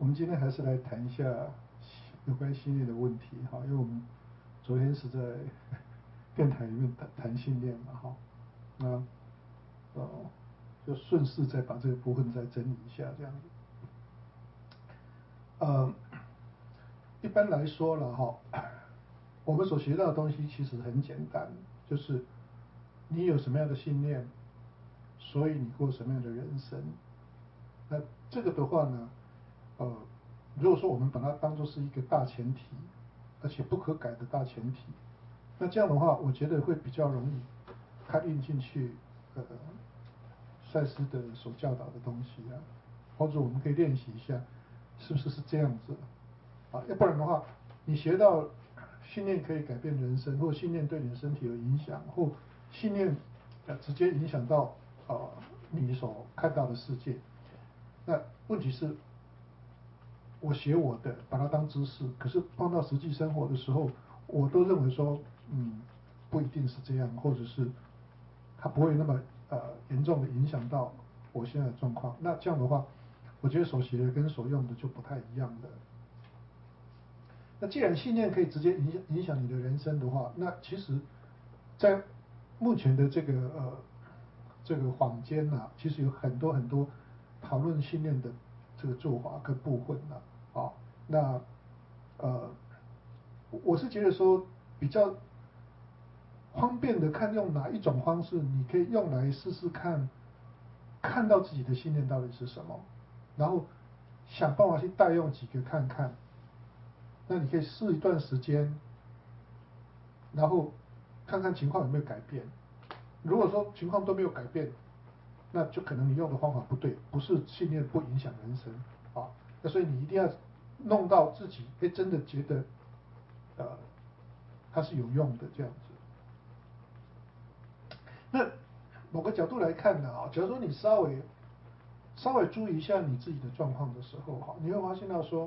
我们今天还是来谈一下有关信念的问题哈，因为我们昨天是在电台里面谈信念嘛哈，那就顺势再把这个部分再整理一下这样子。一般来说了哈，我们所学到的东西其实很简单，就是你有什么样的信念，所以你过什么样的人生。那这个的话呢，如果说我们把它当作是一个大前提，而且不可改的大前提，那这样的话，我觉得会比较容易看印进去，赛斯的所教导的东西啊，或者我们可以练习一下，是不是这样子啊？要不然的话，你学到信念可以改变人生，或信念对你的身体有影响，或信念直接影响到你所看到的世界。那问题是，我学我的，把它当知识，可是碰到实际生活的时候，我都认为说，不一定是这样，或者是它不会那么严重的影响到我现在的状况。那这样的话，我觉得所学的跟所用的就不太一样的。那既然信念可以直接影响你的人生的话，那其实，在目前的这个坊间啊，其实有很多很多讨论信念的这个做法跟部分啊，那我是觉得说比较方便的，看用哪一种方式，你可以用来试试看，看到自己的信念到底是什么，然后想办法去代用几个看看。那你可以试一段时间，然后看看情况有没有改变。如果说情况都没有改变，那就可能你用的方法不对，不是信念不影响人生啊。那所以你一定要弄到自己真的觉得它是有用的这样子。那某个角度来看呢假如说你稍微注意一下你自己的状况的时候你会发现到说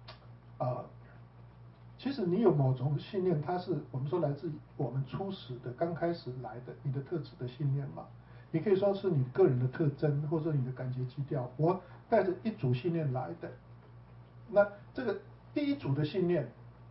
其实你有某种信念，它是我们说来自我们初始的刚开始来的你的特质的信念嘛，也可以说是你个人的特征或者你的感觉基调。我带着一组信念来的，那这个第一组的信念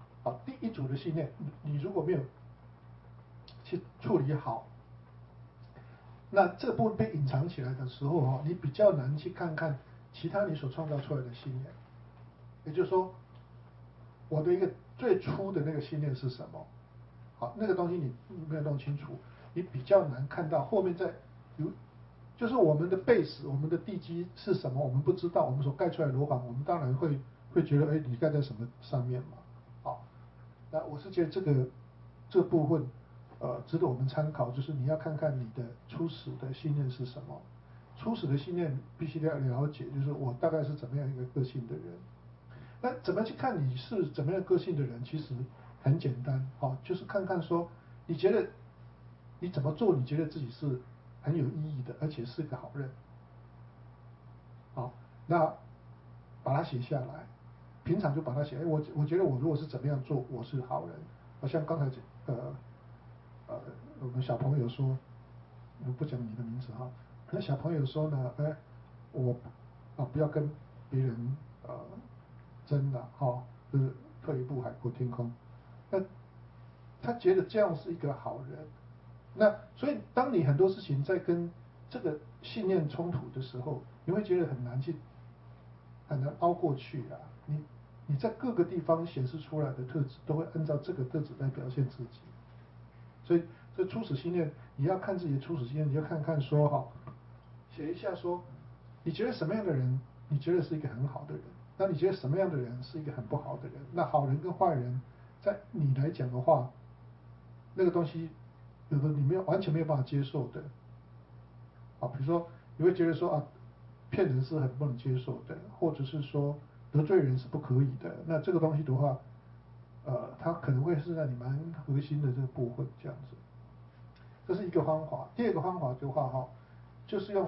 你如果没有去处理好，那这部分被隐藏起来的时候你比较难去看看其他你所创造出来的信念。也就是说，我的一个最初的那个信念是什么？好，那个东西你没有弄清楚，你比较难看到后面就是我们的 base， 我们的地基是什么，我们不知道，我们所盖出来的楼房，我们当然会觉得，你盖在什么上面嘛？好，那我是觉得这部分值得我们参考，就是你要看看你的初始的信念是什么。初始的信念必须要了解，就是我大概是怎么样一个个性的人。那怎么去看你是怎么样个性的人？其实很简单，就是看看说，你觉得你怎么做，你觉得自己是很有意义的，而且是个好人。好，那把它写下来，平常就把它写。我觉得我如果是怎么样做，我是好人。好像刚才我们小朋友说，我不讲你的名字哈。那小朋友说呢，我不要跟别人争了就是退一步海阔天空。那他觉得这样是一个好人。那所以当你很多事情在跟这个信念冲突的时候，你会觉得很难凹过去啊。你在各个地方显示出来的特质，都会按照这个特质来表现自己。所以这初始信念，你要看自己的初始信念，你要看看说写一下说，你觉得什么样的人，你觉得是一个很好的人？那你觉得什么样的人是一个很不好的人？那好人跟坏人，在你来讲的话，那个东西有的你完全没有办法接受的。比如说你会觉得说骗人是很不能接受的，或者是说得罪人是不可以的。那这个东西的话，它可能会是在你蛮核心的这个部分这样子。这是一个方法。第二个方法的话就是用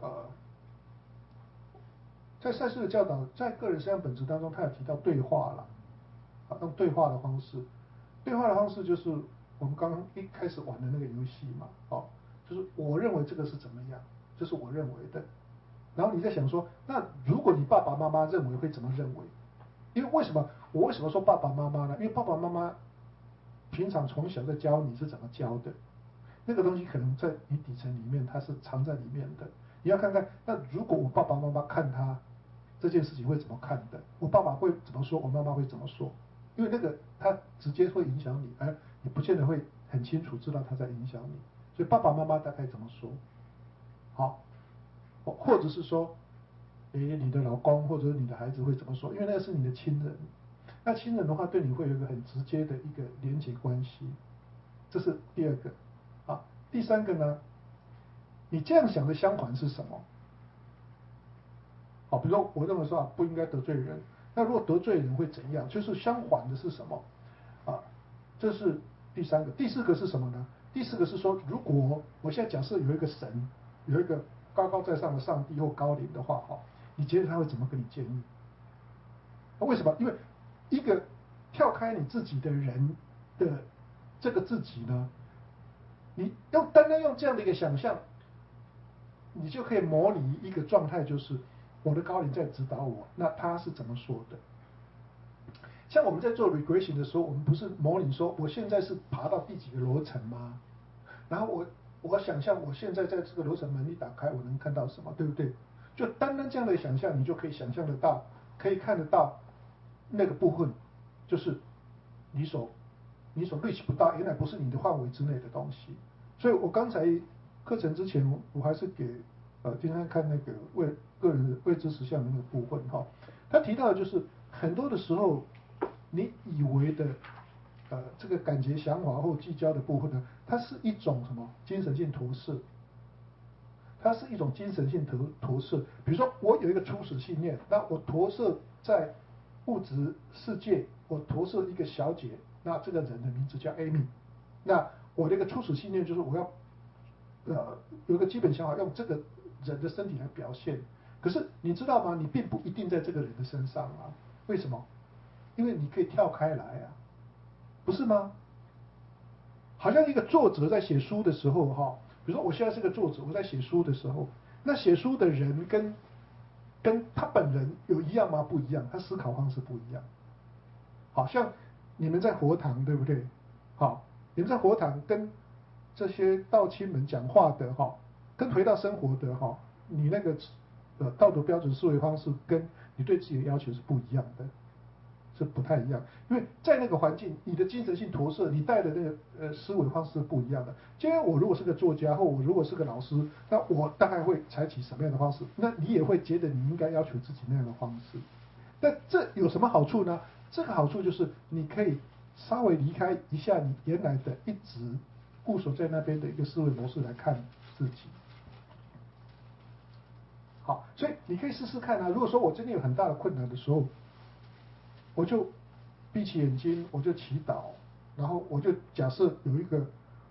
在赛斯的教导，在个人实相本质当中，他有提到对话了，用对话的方式。对话的方式就是我们刚刚一开始玩的那个游戏嘛，就是我认为这个是怎么样，这是我认为的。 然后你在想说，那如果你爸爸妈妈认为会怎么认为？因为我为什么说爸爸妈妈呢？因为爸爸妈妈平常从小在教你是怎么教的，那个东西可能在你底层里面它是藏在里面的。你要看看，那如果我爸爸妈妈看他这件事情会怎么看的？我爸爸会怎么说？我妈妈会怎么说？因为那个它直接会影响你，而你不见得会很清楚知道它在影响你。所以爸爸妈妈大概怎么说？好，或者是说，你的老公或者是你的孩子会怎么说？因为那个是你的亲人，那亲人的话对你会有一个很直接的一个连结关系，这是第二个。啊，第三个呢，你这样想的相反是什么？好，比如说我认为说不应该得罪人，那如果得罪人会怎样？就是相反的是什么？啊，这是第三个。第四个是什么呢？第四个是说，如果我现在假设有一个神，有一个高高在上的上帝或高灵的话，哈，你觉得他会怎么跟你建议？为什么？因为一个跳开你自己的人的这个自己呢，你单单用这样的一个想象，你就可以模拟一个状态，就是我的高龄在指导我，那他是怎么说的？像我们在做 regression 的时候，我们不是模拟说我现在是爬到第几个楼层吗？然后我想象我现在在这个楼层门一打开，我能看到什么，对不对？就单单这样的想象，你就可以想象得到，可以看得到那个部分，就是你所 reach 不到，原来不是你的范围之内的东西。所以我刚才课程之前，我还是给今天看那个个人未知实相的那个部分哈，他提到的就是很多的时候，你以为的这个感觉、想法或计较的部分呢，它是一种什么精神性投射？它是一种精神性投射。比如说，我有一个初始信念，那我投射在物质世界，我投射一个小姐，那这个人的名字叫 Amy。那我的一个初始信念就是我要有一个基本想法，用这个人的身体来表现。可是你知道吗？你并不一定在这个人的身上啊。为什么？因为你可以跳开来啊，不是吗？好像一个作者在写书的时候，哈，比如说我现在是个作者，我在写书的时候，那写书的人跟他本人有一样吗？不一样，他思考方式不一样。好像你们在佛堂，对不对？好，你们在佛堂跟这些道亲们讲话的哈，跟回到生活的哈，你那个道德标准思维方式跟你对自己的要求是不一样的。是不太一样，因为在那个环境，你的精神性投射，你带的那个思维方式是不一样的。今天我如果是个作家，或我如果是个老师，那我大概会采取什么样的方式？那你也会觉得你应该要求自己那样的方式。那这有什么好处呢？这个好处就是你可以稍微离开一下你原来的一直固守在那边的一个思维模式来看自己。好，所以你可以试试看啊。如果说我真的有很大的困难的时候，我就闭起眼睛，我就祈祷，然后我就假设有一个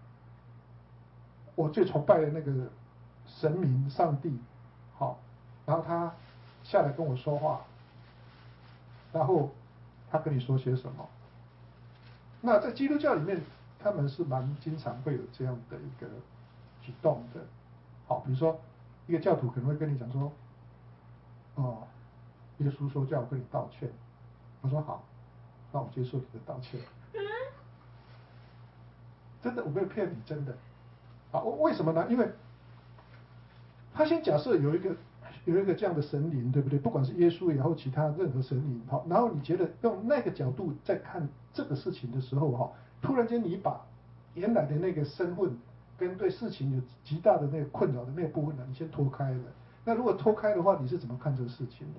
我最崇拜的那个神明上帝，好，然后他下来跟我说话，然后他跟你说些什么？那在基督教里面，他们是蛮经常会有这样的一个举动的，好，比如说一个教徒可能会跟你讲说，哦，耶稣说叫我跟你道歉，我说好，那我接受你的道歉。真的，我没有骗你，真的。啊，为什么呢？因为他先假设有一个这样的神灵，对不对？不管是耶稣也好，其他任何神灵，好，然后你觉得用那个角度在看这个事情的时候，哈，突然间你把原来的那个身份跟对事情有极大的那个困扰的那个部分呢，你先脱开了。那如果脱开的话，你是怎么看这个事情的？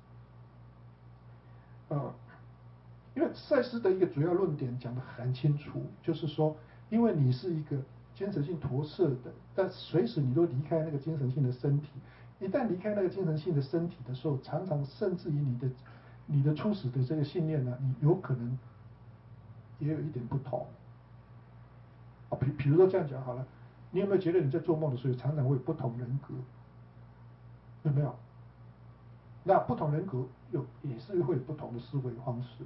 因为赛斯的一个主要论点讲得很清楚，就是说，因为你是一个精神性投射的，但随时你都离开那个精神性的身体，一旦离开那个精神性的身体的时候，常常甚至于你的初始的这个信念呢，你有可能也有一点不同。啊，比如说这样讲好了，你有没有觉得你在做梦的时候常常会有不同人格？有没有？那不同人格也是会有不同的思维方式。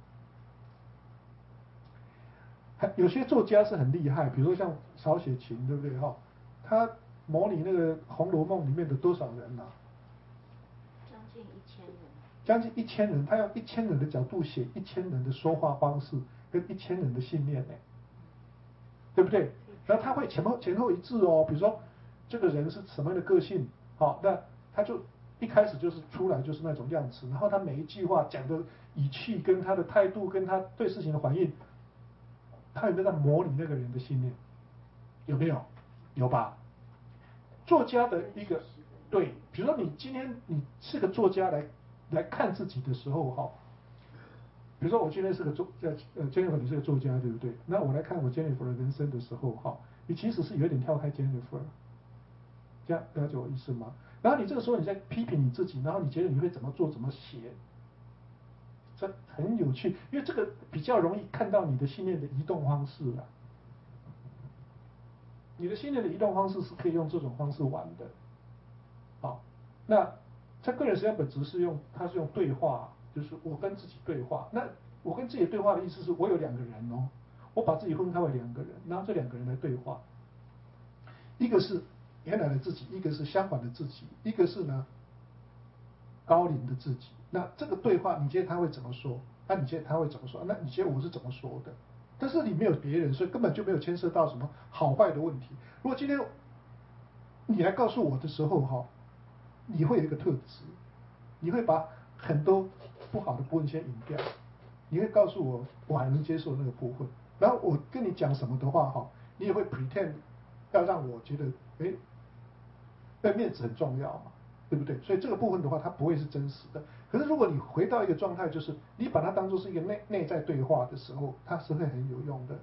有些作家是很厉害，比如说像曹雪芹，对不对哈？他模拟那个《红楼梦》里面的多少人啊？ 近1000人。 将近1000人，他用1000人的角度写1000人的说话方式跟1000人的信念呢，对不对？然后他会前后一致哦，比如说这个人是什么样的个性，好，那他就一开始就是出来就是那种样子，然后他每一句话讲的语气跟他的态度跟他对事情的反应，他有没有在模拟那个人的信念？有没有？有吧？作家的一个对，比如说你今天你是个作家来看自己的时候哈，比如说我今天是个Jennifer 你是个作家对不对？那我来看我 Jennifer 的人生的时候哈，你其实是有点跳开 Jennifer， 这样了解我意思吗？然后你这个时候你在批评你自己，然后你觉得你会怎么做怎么写，这很有趣，因为这个比较容易看到你的信念的移动方式了。你的信念的移动方式是可以用这种方式玩的，好，那在个人实际上本质是它是用对话，就是我跟自己对话。那我跟自己对话的意思是我有2个人哦，我把自己分开为2个人，然后这2个人来对话，一个是原来的自己，一个是相反的自己，一个是呢高龄的自己。那这个对话，你觉得他会怎么说？那你觉得他会怎么说？那你觉得我是怎么说的？但是你没有别人，所以根本就没有牵涉到什么好坏的问题。如果今天你来告诉我的时候哈，你会有一个特质，你会把很多不好的部分先隐掉，你会告诉我我还能接受那个部分，然后我跟你讲什么的话哈，你也会 pretend 要让我觉得对面子很重要嘛，对不对？所以这个部分的话，它不会是真实的。可是如果你回到一个状态，就是你把它当做是一个内在对话的时候，它是会很有用的。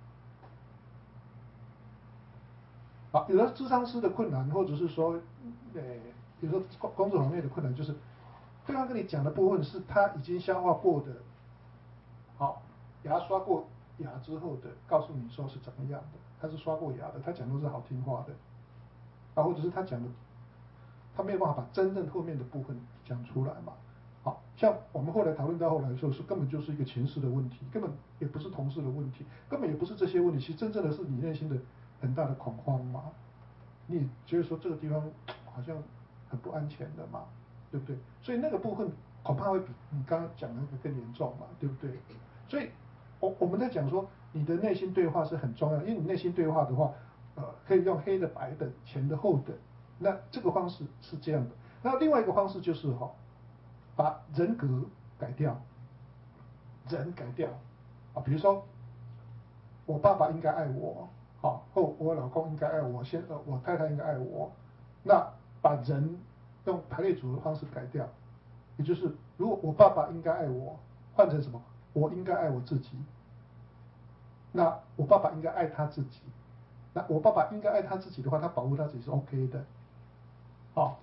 好，有的咨商师的困难，或者是说，比如说工作行业的困难，就是对方跟你讲的部分是他已经消化过的，好，牙刷过牙之后的，告诉你说是怎么样的，他是刷过牙的，他讲都是好听话的，啊，或者是他讲的，他没有办法把真正后面的部分讲出来嘛。好像我们后来讨论到后来的时候，是根本就是一个情势的问题，根本也不是同事的问题，根本也不是这些问题，其实真正的是你内心的很大的恐慌嘛。你也觉得说这个地方好像很不安全的嘛，对不对？所以那个部分恐怕会比你刚刚讲的那个更严重嘛，对不对？所以我们在讲说你的内心对话是很重要，因为你内心对话的话，可以用黑的白的前的后的，那这个方式是这样的。那另外一个方式就是把人格改掉，人改掉啊，比如说我爸爸应该爱我，好，或我老公应该爱我，我太太应该爱我，那把人用排列组合的方式改掉，也就是如果我爸爸应该爱我，换成什么？我应该爱我自己，那我爸爸应该爱他自己，那我爸爸应该爱他自己的话，他保护他自己是 OK 的，好，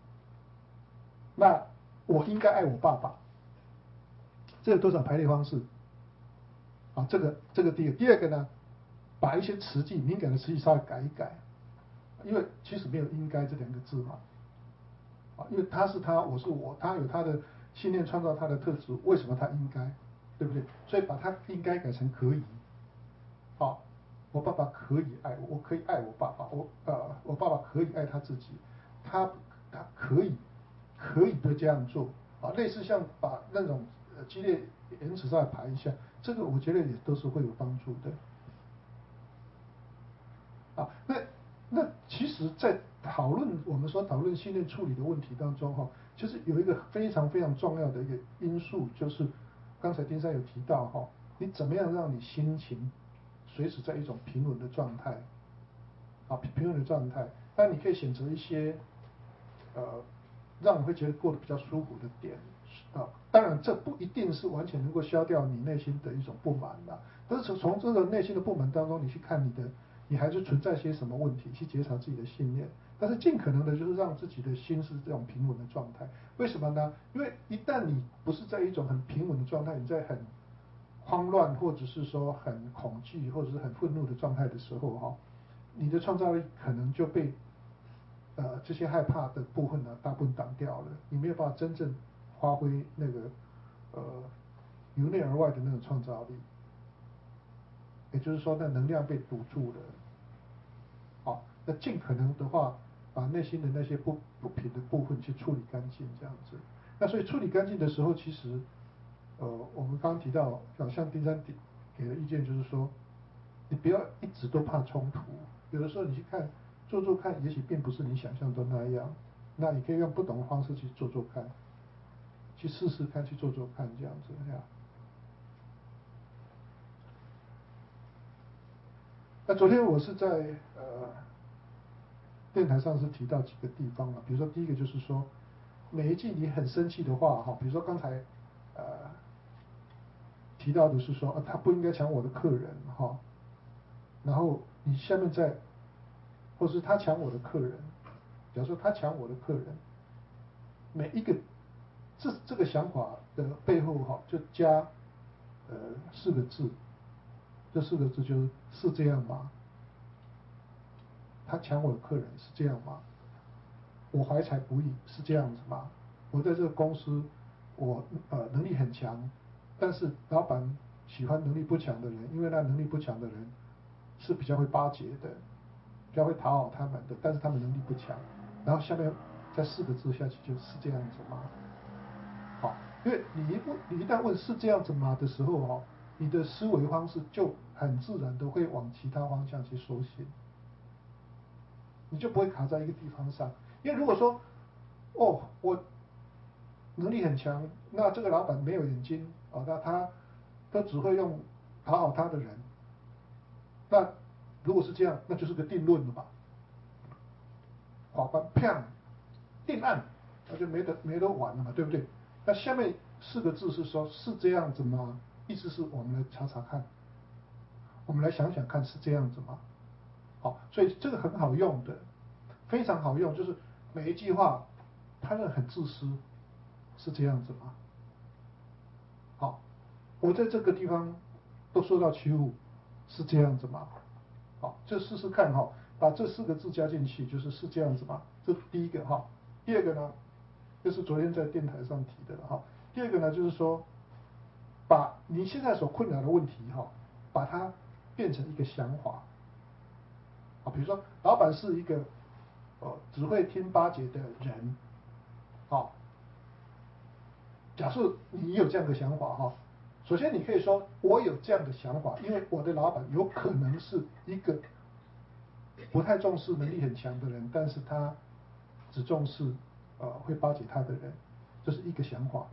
那我应该爱我爸爸，这有多少排列方式？啊，这个第一个，第二个呢，把一些词句敏感的词句稍微改一改，因为其实没有应该这2个字嘛，啊，因为他是他，我是我，他有他的信念创造他的特质，为什么他应该，对不对？所以把他应该改成可以，好，我爸爸可以爱我，我可以爱我爸爸，我爸爸可以爱他自己，他可以不这样做，啊，类似像把那种激烈言辞再排一下，这个我觉得也都是会有帮助的。啊，那其实，在我们说讨论信念处理的问题当中，其实有一个非常非常重要的一个因素，就是刚才丁山有提到你怎么样让你心情随时在一种平稳的状态，啊，平稳的状态，那你可以选择一些让你会觉得过得比较舒服的点，啊，当然这不一定是完全能够消掉你内心的一种不满的，但是从这个内心的不满当中，你去看你还是存在些什么问题，去觉察自己的信念，但是尽可能的就是让自己的心是这种平稳的状态。为什么呢？因为一旦你不是在一种很平稳的状态，你在很慌乱或者是说很恐惧或者是很愤怒的状态的时候你的创造力可能就被这些害怕的部分呢大部分挡掉了，你没有办法真正发挥那个由内而外的那种创造力，也就是说那能量被堵住了。好，那尽可能的话把内心的那些不平的部分去处理干净，这样子。那所以处理干净的时候，其实，我们刚刚提到，好像丁三给的意见就是说，你不要一直都怕冲突，有的时候你去看做看，也许并不是你想象中那样，那你可以用不同的方式去做看，去试试看，去做看，这样子呀。那昨天我是在电台上是提到几个地方了，比如说第一个就是说，每一季你很生气的话，哈，比如说刚才提到的是说，他不应该抢我的客人，哈，然后你下面再，或是他抢我的客人，假如说他抢我的客人，每一个这个想法的背后，哈，就加4个字，这4个字就是这样吗？他抢我的客人是这样吗？我怀才不遇是这样子吗？我在这个公司，我能力很强，但是老板喜欢能力不强的人，因为那能力不强的人是比较会巴结的，比较会讨好他们的，但是他们能力不强。然后下面再4个字下去就是这样子吗？好，因为你一旦问是这样子吗的时候，哈，你的思维方式就很自然的会往其他方向去收紧。你就不会卡在一个地方上，因为如果说，哦，我能力很强，那这个老板没有眼睛，那他只会用讨好他的人，那如果是这样，那就是个定论了吧？法官啪定案，那就没得玩了嘛，对不对？那下面4个字是说，是这样子吗？意思是我们来查查看，我们来想想看是这样子吗？好，所以这个很好用的。非常好用，就是每一句话，他们很自私，是这样子吗？好，我在这个地方都受到欺负，是这样子吗？好，就试试看哈，把这4个字加进去，是这样子吗？这是第一个哈。第二个呢，就是昨天在电台上提的哈。第二个呢，就是说，把你现在所困扰的问题哈，把它变成一个想法。啊，比如说老板是一个只会听巴结的人，好，假设你有这样的想法哈，首先你可以说我有这样的想法，因为我的老板有可能是一个不太重视能力很强的人，但是他只重视会巴结他的人，这是一个想法。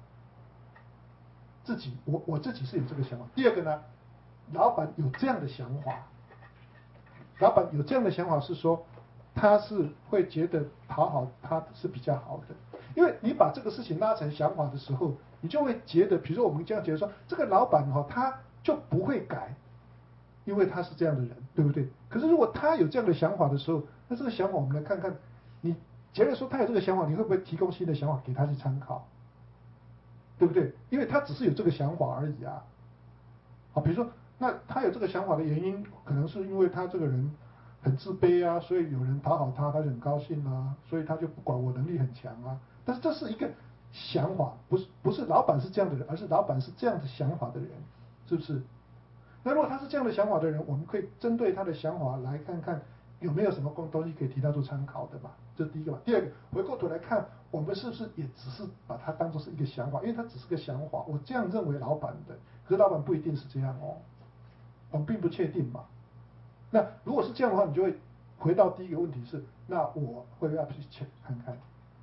我自己是有这个想法。第二个呢，老板有这样的想法，老板有这样的想法是说，他是会觉得讨好他是比较好的，因为你把这个事情拉成想法的时候，你就会觉得，比如说我们这样觉得说，这个老板他就不会改，因为他是这样的人，对不对？可是如果他有这样的想法的时候，那这个想法我们来看看，你觉得说他有这个想法，你会不会提供新的想法给他去参考，对不对？因为他只是有这个想法而已啊。好，比如说，那他有这个想法的原因，可能是因为他这个人很自卑啊，所以有人讨好他，他就很高兴啊，所以他就不管我能力很强啊。但是这是一个想法，不是老板是这样的人，而是老板是这样的想法的人，是不是？那如果他是这样的想法的人，我们可以针对他的想法来看看有没有什么东西可以提他做参考的嘛？这是第一个嘛。第二个，回过头来看，我们是不是也只是把它当作是一个想法？因为它只是个想法，我这样认为老板的，可是老板不一定是这样哦，我们并不确定嘛。那如果是这样的话，你就会回到第一个问题是，那我会不要去看看？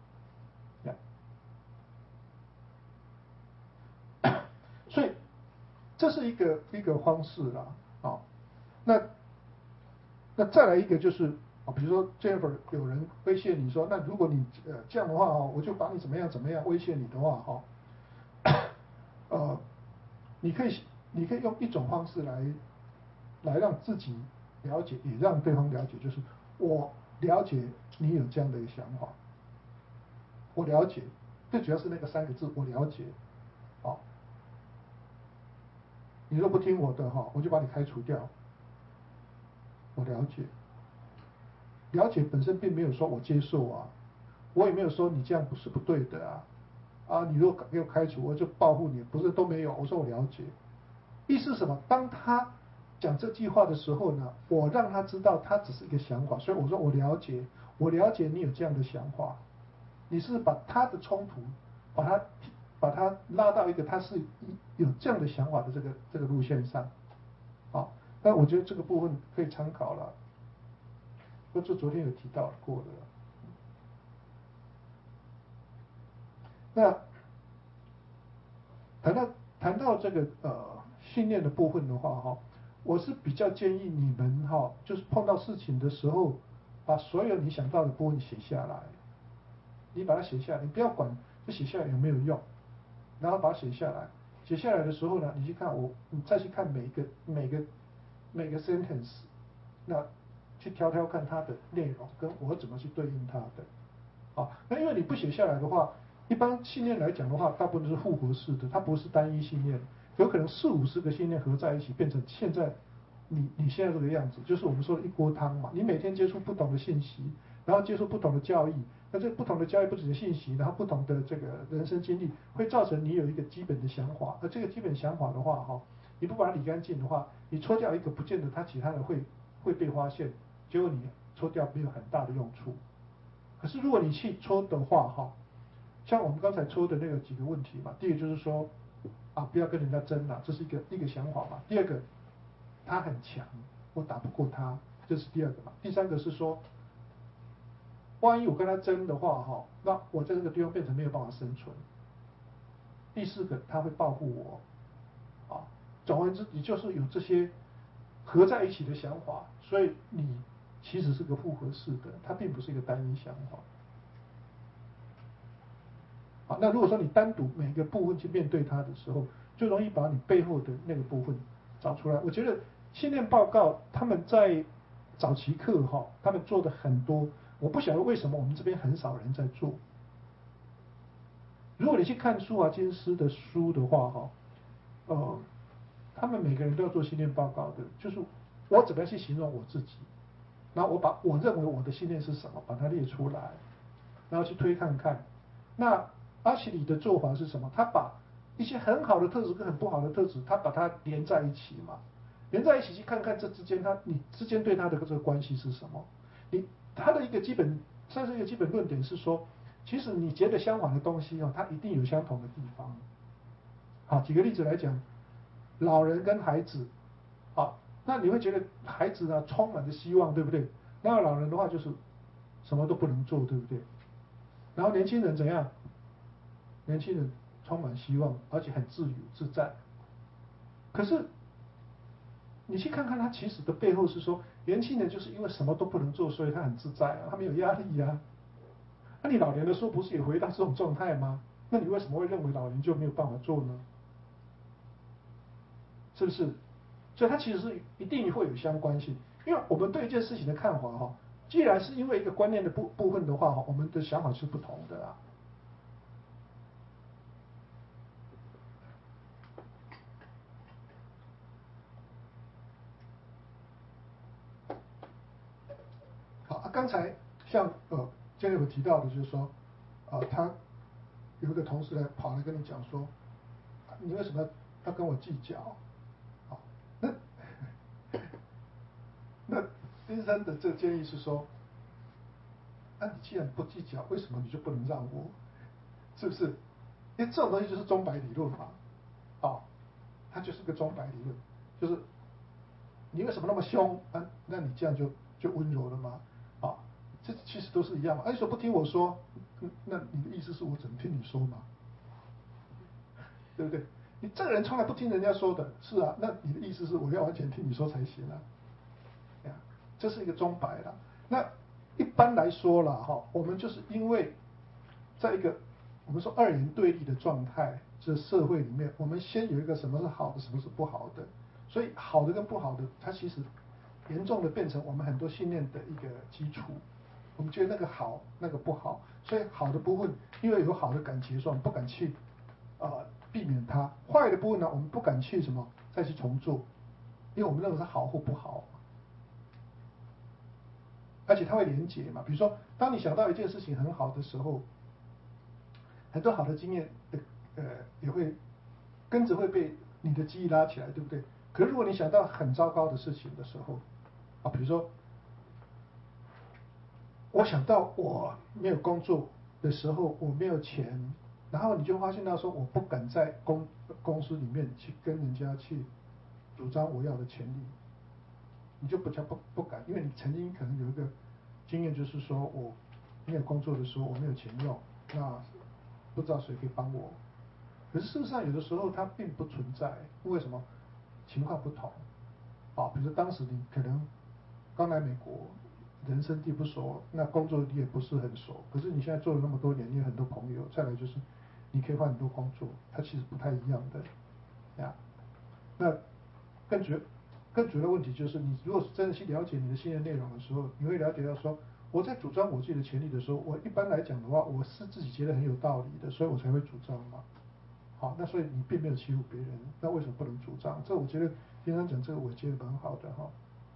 所以这是一个方式啦，啊，那再来一个就是比如说 Jennifer 有人威胁你说，那如果你这样的话我就把你怎么样怎么样威胁你的话你可以用一种方式来让自己了解，也让对方了解，就是我了解你有这样的一个想法，我了解，最主要是那个3个字，我了解，好，你若不听我的我就把你开除掉，我了解。了解本身并没有说我接受啊，我也没有说你这样不是不对的你如果给我开除，我就报复你，不是都没有。我说我了解，意思是什么？当他讲这句话的时候呢，我让他知道他只是一个想法，所以我说我了解， 我了解你有这样的想法，你是把他的冲突，把他拉到一个他是有这样的想法的这个路线上，好，那我觉得这个部分可以参考了，这昨天有提到过的。那谈到这个训练的部分的话哈，我是比较建议你们哈，就是碰到事情的时候，把所有你想到的部分写下来，你把它写下来，你不要管这写下来有没有用，然后把它写下来。写下来的时候呢，你去看你再去看每个 sentence， 那去挑看它的内容跟我怎么去对应它的。好，那因为你不写下来的话，一般信念来讲的话，大部分都是复合式的，它不是单一信念，有可能40-50个信念合在一起，变成现在你现在这个样子，就是我们说的一锅汤嘛。你每天接触不同的信息，然后接触不同的教义，那这不同的教义不只是信息，然后不同的这个人生经历，会造成你有一个基本的想法。而这个基本想法的话，哈，你不把它理干净的话，你抽掉一个，不见得它其他的会被发现，结果你抽掉没有很大的用处。可是如果你去抽的话，哈，像我们刚才抽的那个几个问题嘛，第一个就是说，不要跟人家争了，这是一个想法嘛。第二个，他很强，我打不过他，这是第二个嘛。第三个是说，万一我跟他争的话，哈，那我在这个地方变成没有办法生存。第四个，他会报复我，总而言之，你就是有这些合在一起的想法，所以你其实是个复合式的，它并不是一个单一想法。那如果说你单独每个部分去面对它的时候，就容易把你背后的那个部分找出来。我觉得信念报告他们在早期课他们做的很多，我不晓得为什么我们这边很少人在做。如果你去看舒华金斯的书的话，他们每个人都要做信念报告的，就是我怎么样去形容我自己，然后我把我认为我的信念是什么，把它列出来，然后去推看看。那阿奇里的做法是什么？他把一些很好的特质跟很不好的特质，他把它连在一起嘛，连在一起去看看这之间你之间对他的这个关系是什么？他的一个基本算是一个基本论点是说，其实你觉得相反的东西它一定有相同的地方。好，举个例子来讲，老人跟孩子，那你会觉得孩子呢充满着希望，对不对？那老人的话就是什么都不能做，对不对？然后年轻人怎样？年轻人充满希望，而且很自由自在。可是你去看看他其实的背后是说，年轻人就是因为什么都不能做，所以他很自在他没有压力那你老年的时候不是也回到这种状态吗？那你为什么会认为老年就没有办法做呢？是不是？所以它其实是一定会有相关性，因为我们对一件事情的看法既然是因为一个观念的部分的话我们的想法是不同的好，刚才像今天有提到的，就是说，他有一个同事跑来跟你讲说，你为什么要跟我计较？那那丁生的这个建议是说，你既然不计较，为什么你就不能让我？是不是？因为这种东西就是钟摆理论嘛，它就是个钟摆理论，就是你为什么那么凶那你这样就温柔了吗？这其实都是一样嘛。你说不听我说，那你的意思是我只能听你说嘛？对不对？你这个人从来不听人家说的，是啊，那你的意思是我要完全听你说才行啊？这是一个钟摆了。那一般来说啦我们就是因为在一个我们说二元对立的状态，这社会里面，我们先有一个什么是好的，什么是不好的，所以好的跟不好的，它其实严重的变成我们很多信念的一个基础。我们觉得那个好，那个不好，所以好的部分，因为有好的感觉，所以我们不敢去避免它；坏的部分呢，我们不敢去什么再去重做，因为我们认为是好或不好。而且它会连结嘛，比如说，当你想到一件事情很好的时候，很多好的经验也会跟着会被你的记忆拉起来，对不对？可是如果你想到很糟糕的事情的时候，比如说我想到我没有工作的时候，我没有钱，然后你就发现到说，我不敢在公司里面去跟人家去主张我要的权利，你就比较不敢，因为你曾经可能有一个经验，就是说我没有工作的时候，我没有钱用，那不知道谁可以帮我。可是事实上，有的时候它并不存在，为什么？情况不同。比如说当时你可能刚来美国，人生地不熟，那工作你也不是很熟。可是你现在做了那么多年，你有很多朋友，再来就是你可以换很多工作，它其实不太一样的呀。那更主更主要的问题就是，你如果是真的去了解你的信念内容的时候，你会了解到说，我在主张我自己的权利的时候，我一般来讲的话，我是自己觉得很有道理的，所以我才会主张嘛。好，那所以你并没有欺负别人，那为什么不能主张？这我觉得平常讲这个，我觉得蛮好的哈。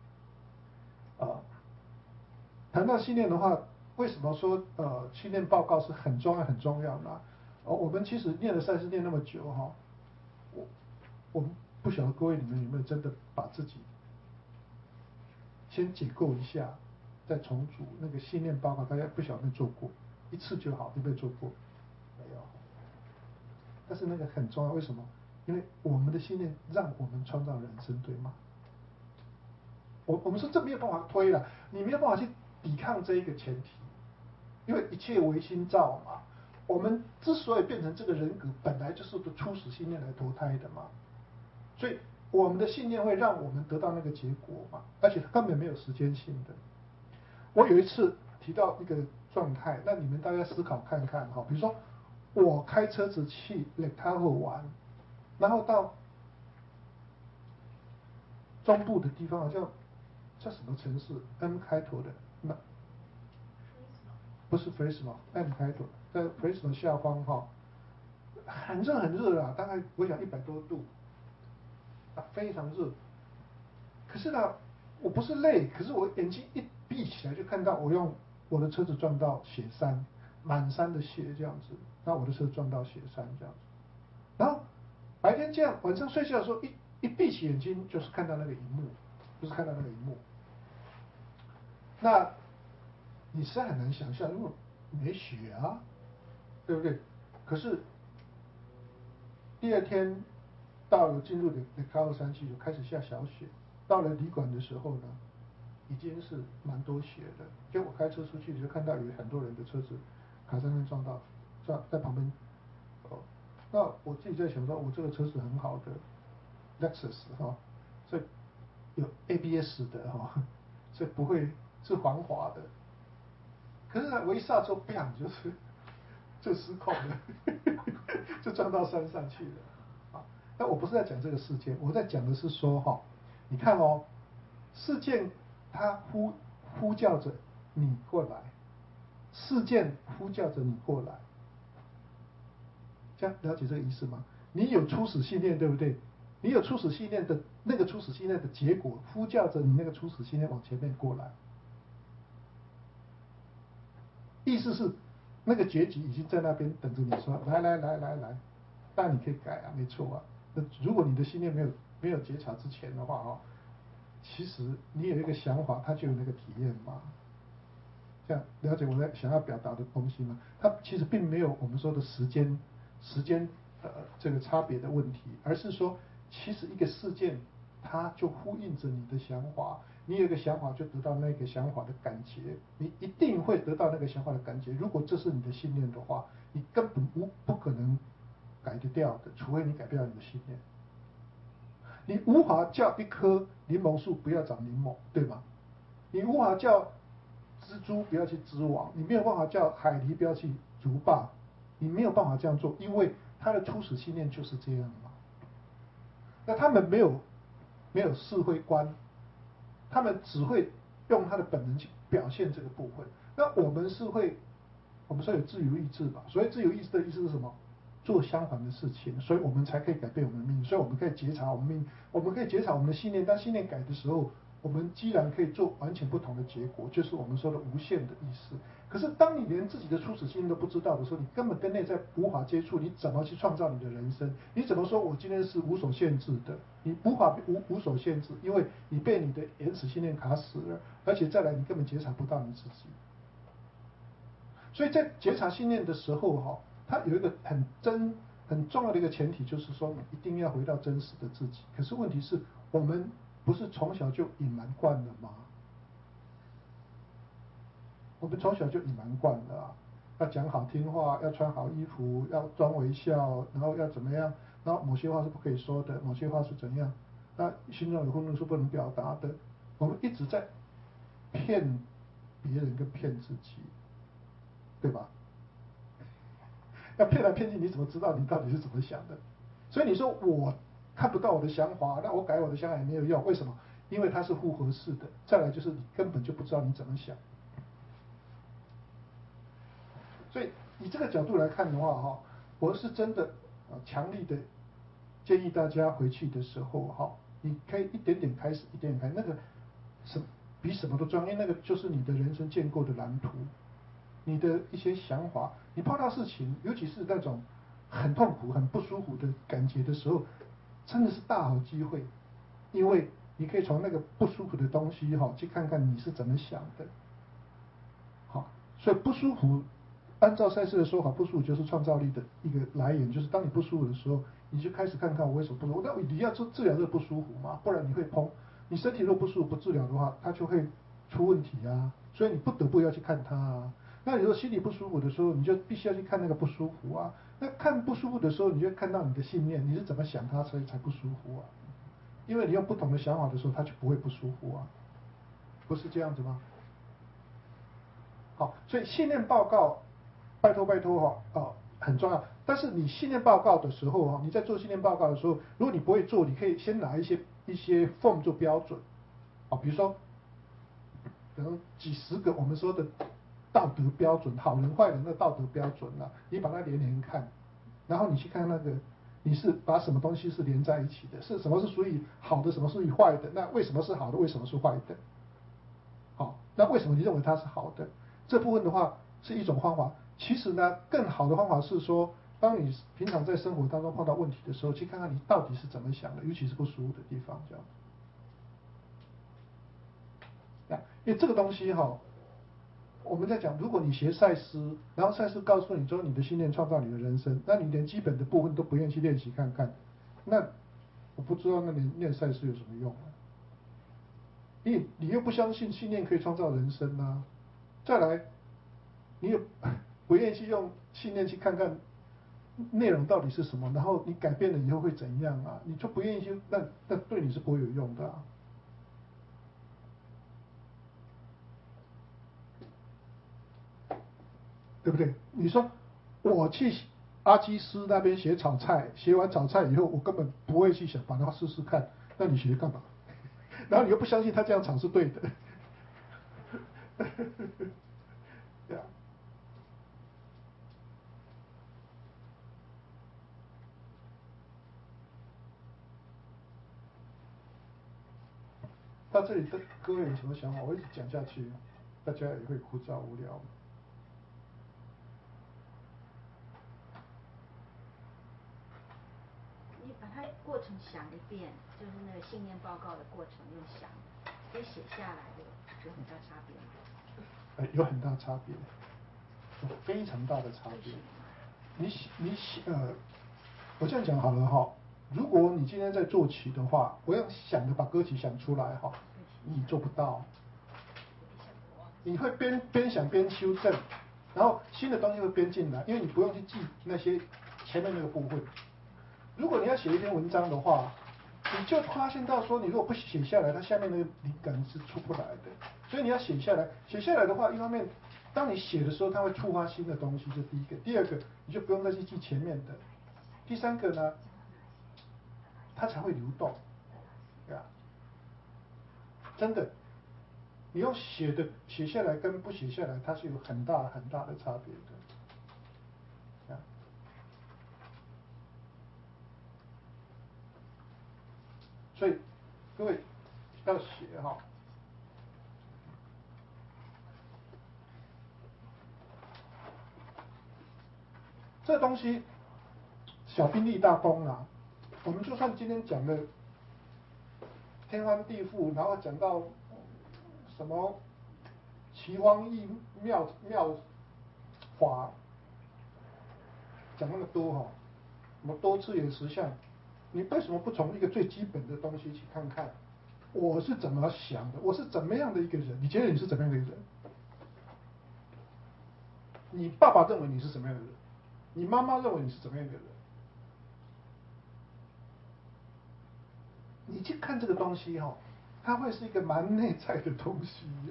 谈到信念的话，为什么说信念报告是很重要很重要呢？我们其实念了30念那么久哈，我们不晓得各位你们有没有真的把自己先解构一下，再重组那个信念报告，大家不晓得有没有做过，一次就好，有没有做过？没有。但是那个很重要，为什么？因为我们的信念让我们创造人生，对吗？我们说这没有办法推了，你没有办法去抵抗这一个前提，因为一切唯心造嘛。我们之所以变成这个人格，本来就是个初始信念来投胎的嘛，所以我们的信念会让我们得到那个结果嘛，而且它根本没有时间性的。我有一次提到一个状态，那你们大家思考看看哈，比如说我开车子去 Lake Tahoe 玩，然后到中部的地方叫什么城市 ？M 开头的，那不是 Fresno，M 开头，在 Fresno 下方哈，很热很热啊，大概我想100多度，非常热。可是呢，我不是累，可是我眼睛一闭起来就看到我用我的车子撞到雪山，满山的雪这样子，那我的车撞到雪山这样子，然后白天这样，晚上睡觉的时候一闭起眼睛就是看到那个荧幕，就是看到那个荧幕。那你实在很难想象，因为没雪啊，对不对？可是第二天到了进入的高山区就开始下小雪，到了旅馆的时候呢，已经是蛮多雪的。就我开车出去就看到有很多人的车子卡在那撞到，在旁边。那我自己在想说，我这个车子很好的 Lexus 哈，所以有 ABS 的哈，所以不会是防滑的。可是呢，我一刹车，砰，就失控了，就撞到山上去了。但我不是在讲这个事件，我在讲的是说哈，你看哦，事件它呼叫着你过来，事件呼叫着你过来，这样了解这个意思吗？你有初始信念，对不对？你有初始信念的那个初始信念的结果，呼叫着你那个初始信念往前面过来。意思是那个结局已经在那边等着你说来，但你可以改啊，没错啊。那如果你的信念没有觉察之前的话其实你有一个想法，它就有那个体验嘛。这样了解我想要表达的东西吗？它其实并没有我们说的时间这个差别的问题，而是说其实一个事件它就呼应着你的想法，你有一个想法就得到那个想法的感觉，你一定会得到那个想法的感觉。如果这是你的信念的话，你根本不可能改得掉的，除非你改变了你的信念。你无法叫一棵柠檬树不要长柠檬，对吗？你无法叫蜘蛛不要去织网，你没有办法叫海狸不要去筑坝，你没有办法这样做，因为他的初始信念就是这样嘛。那他们没有社会观，他们只会用他的本能去表现这个部分。那我们是会，我们说有自由意志吧？所以自由意志的意思是什么？做相反的事情，所以我们才可以改变我们的命运。所以我们可以觉察我们命，我们可以觉察我们的信念。当信念改的时候，我们既然可以做完全不同的结果，就是我们说的无限的意思。可是当你连自己的初始信念都不知道的时候，你根本跟内在无法接触，你怎么去创造你的人生？你怎么说我今天是无所限制的？你无法无所限制，因为你被你的原始信念卡死了，而且再来你根本觉察不到你自己。 所以在觉察信念的时候哈，它有一个很重要的一个前提，就是说你一定要回到真实的自己。可是问题是我们不是从小就隐瞒惯了吗？我们从小就隐瞒惯了啊，要讲好听话，要穿好衣服，要装微笑，然后要怎么样？然后某些话是不可以说的，某些话是怎样？那心中有愤怒是不能表达的。我们一直在骗别人跟骗自己，对吧？要骗来骗去，你怎么知道你到底是怎么想的？所以你说我看不到我的想法，那我改我的想法也没有用，为什么？因为它是复合式的。再来就是你根本就不知道你怎么想。所以以这个角度来看的话，哈，我是真的强力的建议大家回去的时候，哈，你可以一点点开始，一点点开始，那个比什么都重要，因为那个就是你的人生建构的蓝图，你的一些想法，你碰到事情，尤其是那种很痛苦、很不舒服的感觉的时候，真的是大好机会，因为你可以从那个不舒服的东西，哈，去看看你是怎么想的。好，所以不舒服，按照赛斯的说法，不舒服就是创造力的一个来源，就是当你不舒服的时候，你就开始看看我为什么不舒服。那你要治疗这个不舒服嘛，不然你会碰。你身体如果不舒服不治疗的话，它就会出问题啊。所以你不得不要去看它啊。那你说心里不舒服的时候，你就必须要去看那个不舒服啊。那看不舒服的时候，你就看到你的信念，你是怎么想它，所以才不舒服啊。因为你用不同的想法的时候，它就不会不舒服啊，不是这样子吗？好，所以信念报告，拜托拜托哈，很重要。但是你信念报告的时候哈，你在做信念报告的时候，如果你不会做，你可以先拿一些 form 做标准，比如说，可能几十个我们说的道德标准，好人坏人的道德标准啊，你把它连连看，然后你去看那个你是把什么东西是连在一起的，是什么是属于好的，什么属于坏的，那为什么是好的，为什么是坏的？好，那为什么你认为它是好的？这部分的话是一种方法。其实呢，更好的方法是说，当你平常在生活当中碰到问题的时候，去看看你到底是怎么想的，尤其是不舒服的地方，这样。因为这个东西哈，我们在讲，如果你学赛斯，然后赛斯告诉你说你的信念创造你的人生，那你连基本的部分都不愿意去练习看看，那我不知道那你念赛斯有什么用啊？因为你又不相信信念可以创造人生啊。再来，你也不愿意去用信念去看看内容到底是什么，然后你改变了以后会怎样啊？你就不愿意去，那对你是不会有用的啊，对不对？你说我去阿基师那边学炒菜，学完炒菜以后，我根本不会去想把它试试看，那你学干嘛？然后你又不相信他这样炒是对的，对啊。到这里的各位有什么想法？我一直讲下去，大家也会枯燥无聊。 你把它过程想一遍，就是那个信念报告的过程用想，跟写下来的有很大差别吗？ 有很大差别，有非常大的差别。我这样讲好了哈。如果你今天在做曲的话，我要想的把歌曲想出来哈，你做不到。你会边想边修正，然后新的东西会编进来，因为你不用去记那些前面那个部分。如果你要写一篇文章的话，你就发现到说，你如果不写下来，它下面那个灵感是出不来的。所以你要写下来，写下来的话，一方面，当你写的时候，它会触发新的东西，这是第一个。第二个，你就不用再去记前面的。第三个呢，它才会流动，对吧？真的，你用写下来跟不写下来，它是有很大很大的差别的。所以各位要写哈。这东西小兵立大功啊！我们就算今天讲的天翻地覆，然后讲到什么奇荒异妙花，讲那么多哈，什么多次元实相，你为什么不从一个最基本的东西去看看？我是怎么想的？我是怎么样的一个人？你觉得你是怎么样的一个人？你爸爸认为你是什么样的人？你妈妈认为你是怎么样的人？你去看这个东西哈，它会是一个蛮内在的东西耶。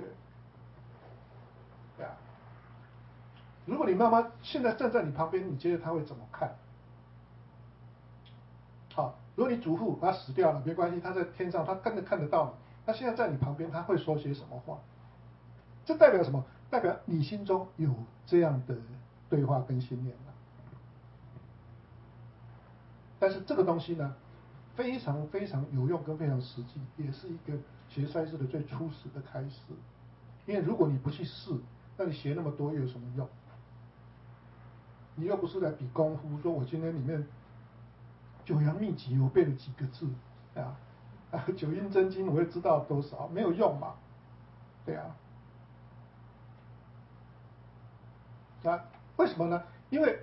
对啊，如果你妈妈现在站在你旁边，你觉得她会怎么看？好，如果你祖父他死掉了，没关系，他在天上，他真的看得到你。他现在在你旁边，他会说些什么话？这代表什么？代表你心中有这样的对话跟信念了。但是这个东西呢，非常非常有用跟非常实际，也是一个学赛事的最初始的开始。因为如果你不去试，那你学那么多又有什么用？你又不是来比功夫，说我今天里面九阳秘籍我背了几个字啊，九阴真经我会知道多少，没有用嘛，对啊。为什么呢？因为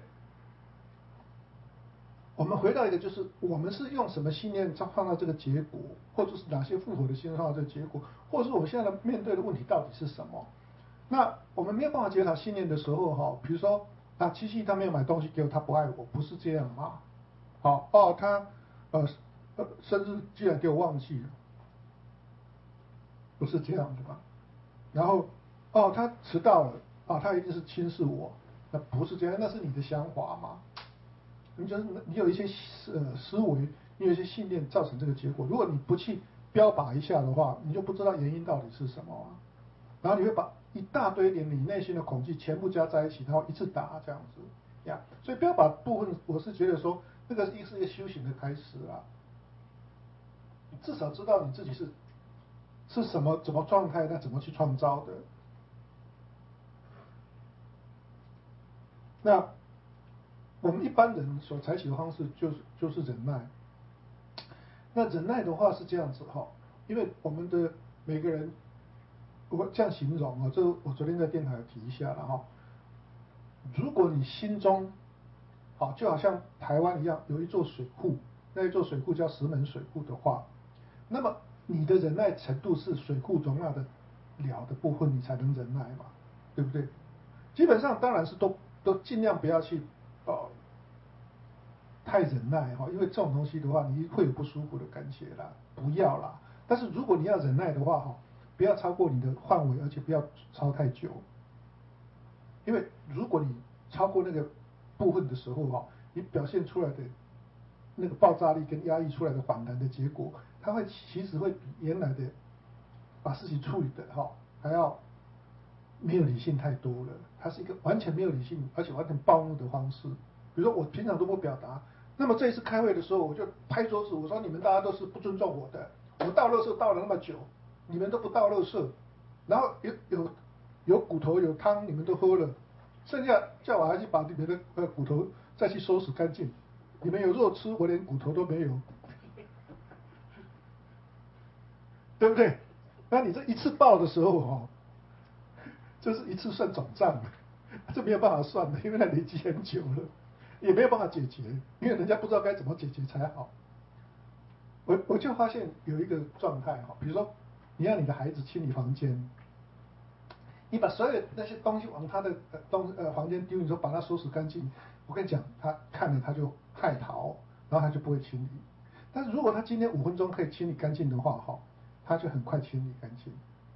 我们回到一个，就是我们是用什么信念创造这个结果，或者是哪些复活的信念创造这个结果，或者是我现在面对的问题到底是什么？那我们没有办法检讨信念的时候，哈，比如说七夕他没有买东西给我，他不爱我，不是这样嘛？好哦，他生日居然给我忘记了，不是这样的吧？然后他迟到了他一定是轻视我，那不是这样，那是你的想法嘛？你就是你有一些思维，你有一些信念造成这个结果。如果你不去标靶一下的话，你就不知道原因到底是什么啊。然后你会把一大堆连你内心的恐惧全部加在一起，然后一次打这样子呀。所以标靶部分，我是觉得说，那个是一个修行的开始啊。你至少知道你自己是什么状态，那怎么去创造的。那我们一般人所采取的方式就是忍耐。那忍耐的话是这样子哈，因为我们的每个人，我这样形容啊，这我昨天在电台提一下了哈。如果你心中就好像台湾一样有一座水库，那一座水库叫石门水库的话，那么你的忍耐程度是水库容纳的了的部分，你才能忍耐嘛，对不对？基本上当然是都尽量不要去太忍耐因为这种东西的话，你会有不舒服的感觉啦，不要啦。但是如果你要忍耐的话不要超过你的范围，而且不要超太久。因为如果你超过那个部分的时候你表现出来的那个爆炸力跟压抑出来的反弹的结果，它其实会比原来的把事情处理的还要没有理性太多了。它是一个完全没有理性，而且完全暴怒的方式。比如说我平常都不表达，那么这一次开会的时候，我就拍桌子，我说你们大家都是不尊重我的，我倒垃圾倒了那么久，你们都不倒垃圾，然后有骨头有汤你们都喝了，剩下叫我还去把你们的骨头再去收拾干净，你们有肉吃，我连骨头都没有，对不对？那你这一次报的时候就是一次算总账，这没有办法算的，因为它累积很久了，也没有办法解决，因为人家不知道该怎么解决才好。我就发现有一个状态比如说你让你的孩子清理房间，你把所有那些东西往他的房间丢，你说把它收拾干净，我跟你讲，他看了他就害逃，然后他就不会清理。但是如果他今天5分钟可以清理干净的话他就很快清理干净。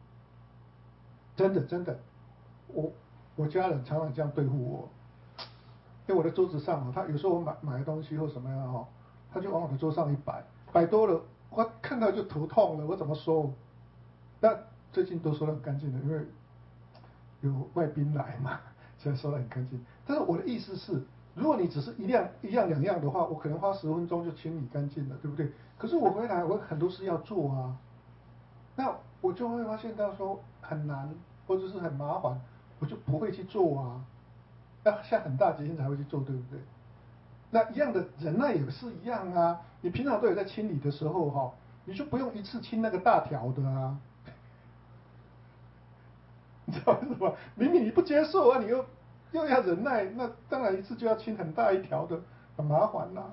真的，我家人常常这样对付我，因为我的桌子上他有时候我买的东西或什么样他就往我的桌上一摆多了，我看到就头痛了，我怎么收？但最近都收得很干净了，因为有外宾来嘛，所以收得很干净。但是我的意思是，如果你只是一样两样的话，我可能花10分钟就清理干净了，对不对？可是我回来我很多事要做啊，那我就会发现到说很难或者是很麻烦，我就不会去做啊。要下很大决心才会去做，对不对？那一样的忍耐也是一样啊。你平常都有在清理的时候你就不用一次清那个大条的啊。你知道为什么？明明你不接受啊，你又又要忍耐，那当然一次就要清很大一条的，很麻烦啦。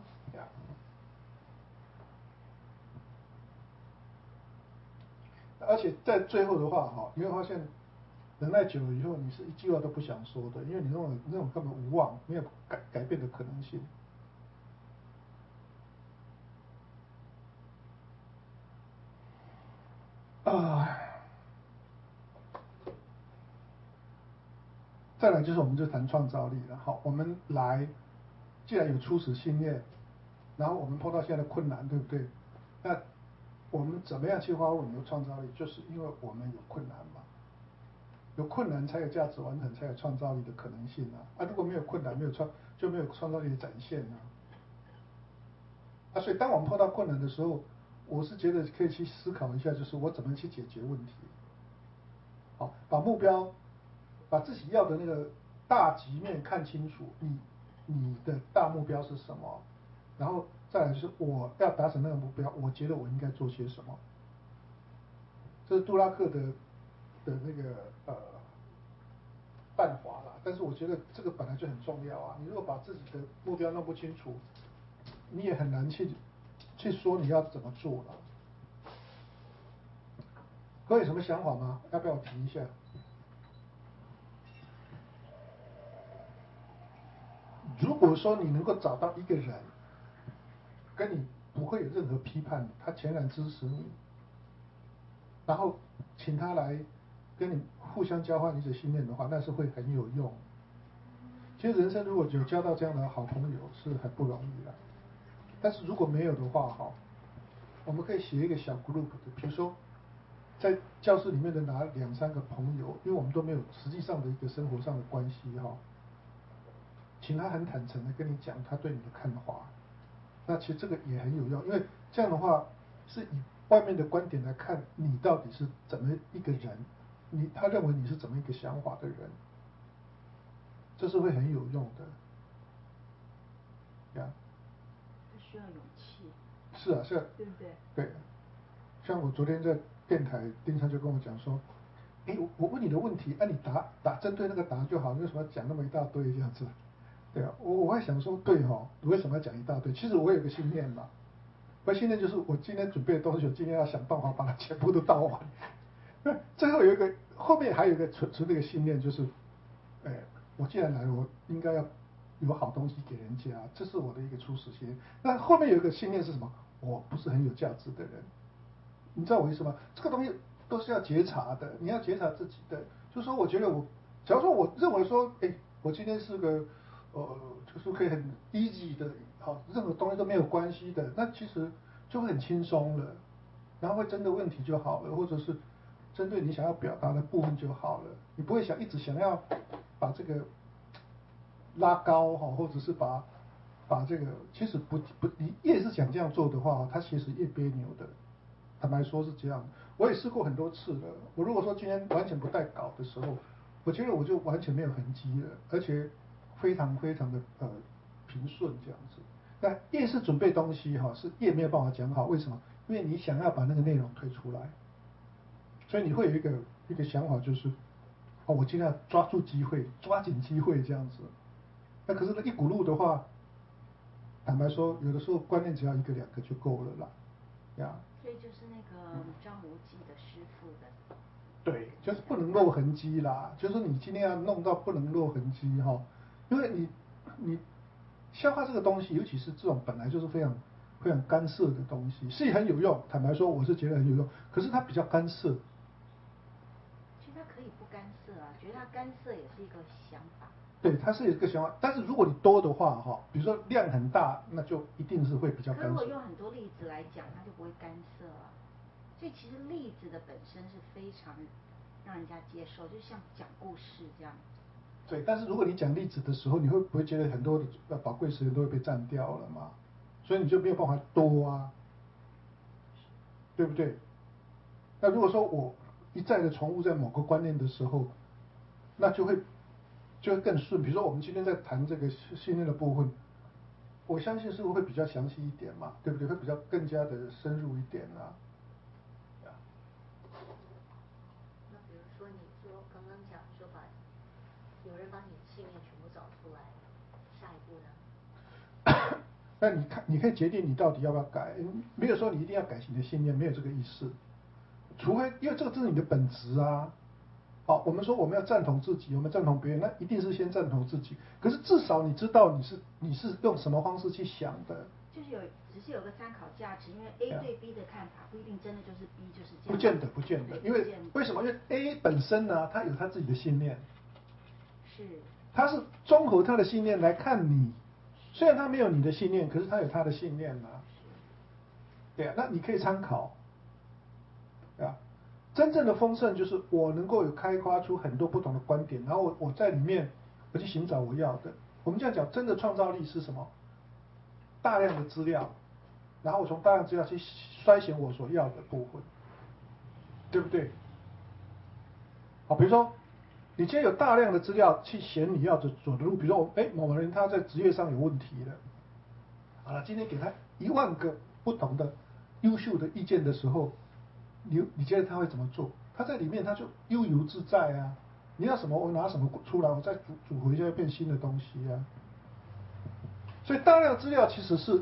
而且在最后的话，你会发现，忍耐久了以后，你是一句话都不想说的，因为你那种根本无望，没有改变的可能性。再来就是我们就谈创造力了。好，我们来，既然有初始信念，然后我们碰到现在的困难，对不对？那我们怎么样去发挥我们的创造力？就是因为我们有困难嘛，有困难才有价值完成，才有创造力的可能性啊！如果没有困难，就没有创造力的展现啊！所以当我们碰到困难的时候，我是觉得可以去思考一下，就是我怎么去解决问题。好，把目标，把自己要的那个大局面看清楚，你的大目标是什么？然后再来就是我要达成那个目标，我觉得我应该做些什么？这是杜拉克的那个办法啦。但是我觉得这个本来就很重要啊！你如果把自己的目标弄不清楚，你也很难去说你要怎么做了。各位有什么想法吗？要不要我提一下？如果说你能够找到一个人，跟你不会有任何批判，他全然支持你，然后请他来跟你互相交换你的信念的话，那是会很有用。其实人生如果有交到这样的好朋友是很不容易的，但是如果没有的话，我们可以写一个小 group 的，比如说在教室里面的拿2-3个朋友，因为我们都没有实际上的一个生活上的关系请他很坦诚的跟你讲他对你的看法。那其实这个也很有用，因为这样的话是以外面的观点来看你到底是怎么一个人，他认为你是怎么一个想法的人，这是会很有用的。 这需要勇气。 是啊，是啊， 对不对？ 对。像我昨天在电台，丁昌就跟我讲说，我问你的问题，你答针对那个答就好，为什么要讲那么一大堆这样子？对啊，我会想说，对你为什么要讲一大堆？其实我有个信念嘛，我信念就是我今天准备的东西，我今天要想办法把它全部都倒完。最后后面还有一个存那个信念，就是，我既然来了，我应该要有好东西给人家，这是我的一个初始信念。那后面有一个信念是什么？我不是很有价值的人，你知道我意思吗？这个东西都是要觉察的，你要觉察自己的。就是说，我觉得假如说我认为说，我今天是个就是可以很 easy 的，任何东西都没有关系的，那其实就会很轻松了，然后会针对问题就好了，或者是针对你想要表达的部分就好了，你不会一直想要把这个拉高或者是把这个，其实你越是想这样做的话，它其实越别扭的。坦白说是这样，我也试过很多次了。我如果说今天完全不带稿的时候，我觉得我就完全没有痕迹了，而且非常非常的平顺这样子。那越是准备东西是越没有办法讲好，为什么？因为你想要把那个内容推出来，所以你会有一个想法，就是我尽量抓住机会，抓紧机会这样子。那可是一股路的话，坦白说，有的时候观念只要1个2个就够了啦，呀。 所以就是那个张无忌的师傅的。 对，就是不能露痕迹啦，就是你今天要弄到不能露痕迹因为你消化这个东西，尤其是这种本来就是非常非常干涉的东西，是很有用。坦白说，我是觉得很有用，可是它比较干涉。 其实它可以不干涉啊，觉得它干涉也是一个想法。 对，它是一个想法，但是如果你多的话比如说量很大，那就一定是会比较干涉。 可如果用很多例子来讲，它就不会干涉啊。所以其实例子的本身是非常让人家接受，就像讲故事这样。 对，但是如果你讲例子的时候，你会不会觉得很多的宝贵时间都会被占掉了嘛？所以你就没有办法多啊，对不对？那如果说我一再的重复在某个观念的时候，那就会更顺。比如说我们今天在谈这个信念的部分，我相信是不是会比较详细一点嘛，对不对？会比较更加的深入一点啊。 那比如说你说刚刚讲说有人把你的信念全部那你可以决定你到底要不要改，没有说你一定要改你的信念，没有这个意思。除非因为这是你的本质啊。好，我们说我们要赞同自己，我们赞同别人，那一定是先赞同自己。可是至少你知道你是用什么方式去想的。 就是只是有个参考价值，因为 A 对 B 的看法不一定真的就是 B 就是这样。 不见得，因为为什么？因为 A 本身呢，他有他自己的信念， 是， 他是综合他的信念来看你，虽然他没有你的信念，可是他有他的信念啊。对啊，那你可以参考，对啊。真正的丰盛就是我能够有开发出很多不同的观点，然后我在里面我去寻找我要的。我们这样讲，真的创造力是什么？大量的资料，然后我从大量资料去筛选我所要的部分，对不对？好，比如说你今天有大量的资料去选你要走的路，比如说某个人他在职业上有问题了，好了，今天给他10000个不同的优秀的意见的时候，你觉得他会怎么做？他在里面他就悠游自在啊，你要什么我拿什么出来，我再组合一下变新的东西啊。所以大量资料其实是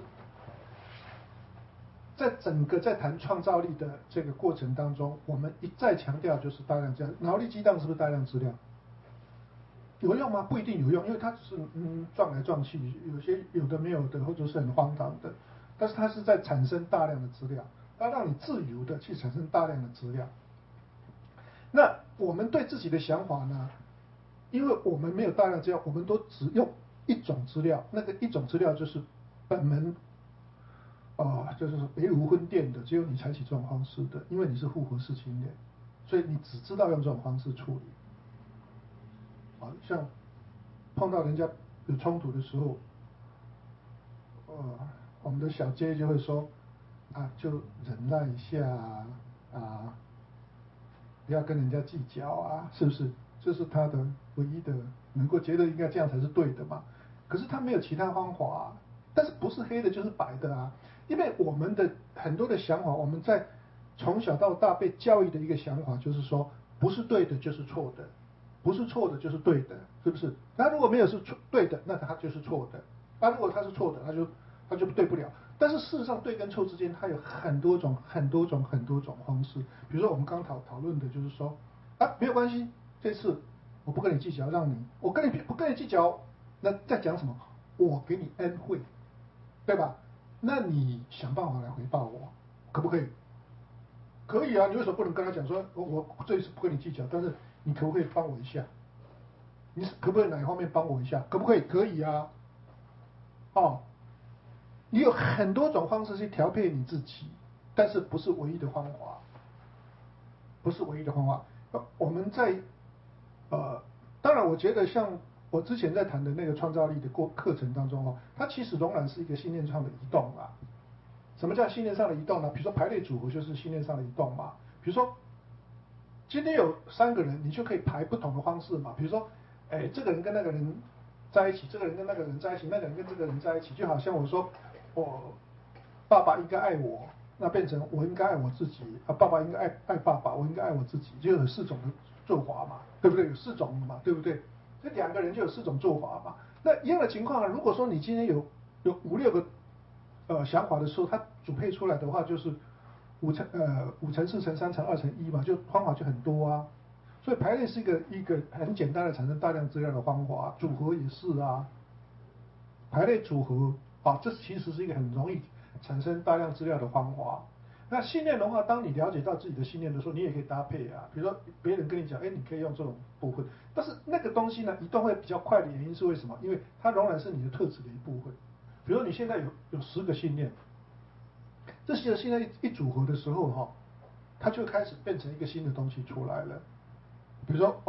在整个在谈创造力的这个过程当中，我们一再强调就是大量资料。脑力激荡是不是大量资料？有用吗？不一定有用，因为它只是撞来撞去，有些有的没有的，或者是很荒唐的，但是它是在产生大量的资料，它让你自由的去产生大量的资料。那我们对自己的想法呢？因为我们没有大量资料，我们都只用一种资料，那个一种资料就是本门就是别无分店的，只有你采取这种方式的，因为你是复合式青年，所以你只知道用这种方式处理。像碰到人家有冲突的时候，我们的小 J 就会说就忍耐一下不要跟人家计较啊，是不是？这是他的唯一的能够觉得应该这样才是对的嘛。可是他没有其他方法但是不是黑的就是白的啊。因为我们的很多的想法，我们在从小到大被教育的一个想法就是说，不是对的就是错的，不是错的就是对的，是不是？他如果没有是对的，那他就是错的；如果他是错的，他就对不了。但是事实上，对跟错之间，它有很多种方式。比如说我们刚讨论的就是说，没有关系，这次我不跟你计较，我不跟你计较，那在讲什么？我给你恩惠，对吧？那你想办法来回报我，可不可以？可以啊，你为什么不能跟他讲说，我这一次不跟你计较，但是你可不可以帮我一下？你可不可以哪一方面帮我一下？可不可以？可以啊。你有很多种方式去调配你自己，但是不是唯一的方法，不是唯一的方法。我们在当然，我觉得像我之前在谈的那个创造力的课程当中它其实仍然是一个信念上的移动啊。什么叫信念上的移动呢？比如说排列组合就是信念上的移动嘛。比如说今天有3个人，你就可以排不同的方式嘛。比如说，这个人跟那个人在一起，这个人跟那个人在一起，那个人跟这个人在一起，就好像我说，我爸爸应该爱我，那变成我应该爱我自己爸爸应该爱爸爸，我应该爱我自己，就有4种的做法嘛，对不对？有4种嘛，对不对？这2个人就有4种做法嘛。那一样的情况，如果说你今天有5、6个想法的时候，它组配出来的话，就是5乘4乘3乘2乘1嘛，就方法就很多啊。所以排列是一个很简单的产生大量资料的方法，组合也是啊。排列组合这其实是一个很容易产生大量资料的方法。那信念的话，当你了解到自己的信念的时候，你也可以搭配啊。比如说别人跟你讲，你可以用这种部分，但是那个东西呢，移动会比较快的原因是为什么？因为它仍然是你的特质的一部分。比如说你现在有10个信念，这些信念一组合的时候它就开始变成一个新的东西出来了。比如说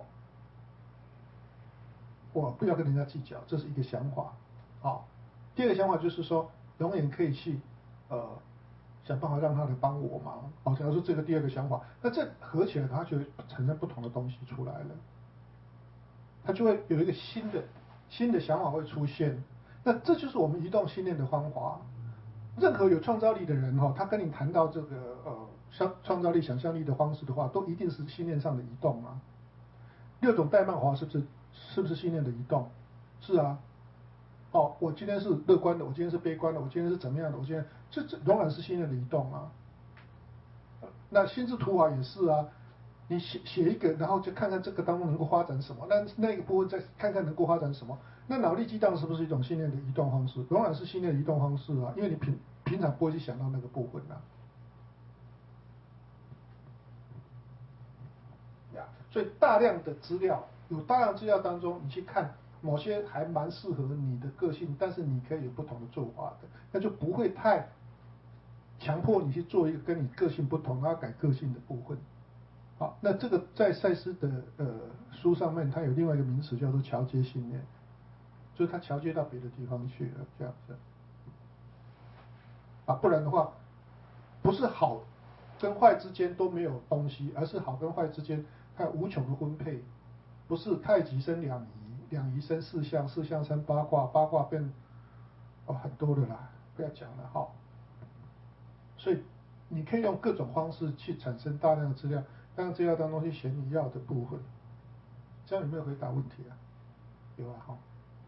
我不要跟人家计较，这是一个想法。第2个想法就是说，永远可以去想办法让他来帮我忙。假如说这个第2个想法，那这合起来，它就会产生不同的东西出来了。它就会有一个新的想法会出现。那这就是我们移动信念的方法。任何有创造力的人他跟你谈到这个创造力、想象力的方式的话，都一定是信念上的移动啊。6种代漫华是不是信念的移动？是啊。 哦，我今天是乐观的，我今天是悲观的，我今天是怎么样的，我今天这仍然是信念的移动啊。那心智图法也是啊，你写一个，然后就看看这个当中能够发展什么，那个部分再看看能够发展什么。那脑力激荡是不是一种信念的移动方式？仍然是信念的移动方式啊，因为你平常不会去想到那个部分啊。所以大量的资料，有大量资料当中，你去看某些还蛮适合你的个性，但是你可以有不同的做法的，那就不会太强迫你去做一个跟你个性不同，然后改个性的部分。好，那这个在赛斯的书上面，它有另外一个名词叫做桥接信念，就是它桥接到别的地方去了，这样子。啊，不然的话，不是好跟坏之间都没有东西，而是好跟坏之间它有无穷的分配，不是太极生两仪，两仪生四象，四象生八卦，八卦变很多的啦，不要讲了哈。所以你可以用各种方式去产生大量的资料，让资料当中去选你要的部分。这样有没有回答问题啊？有啊哈。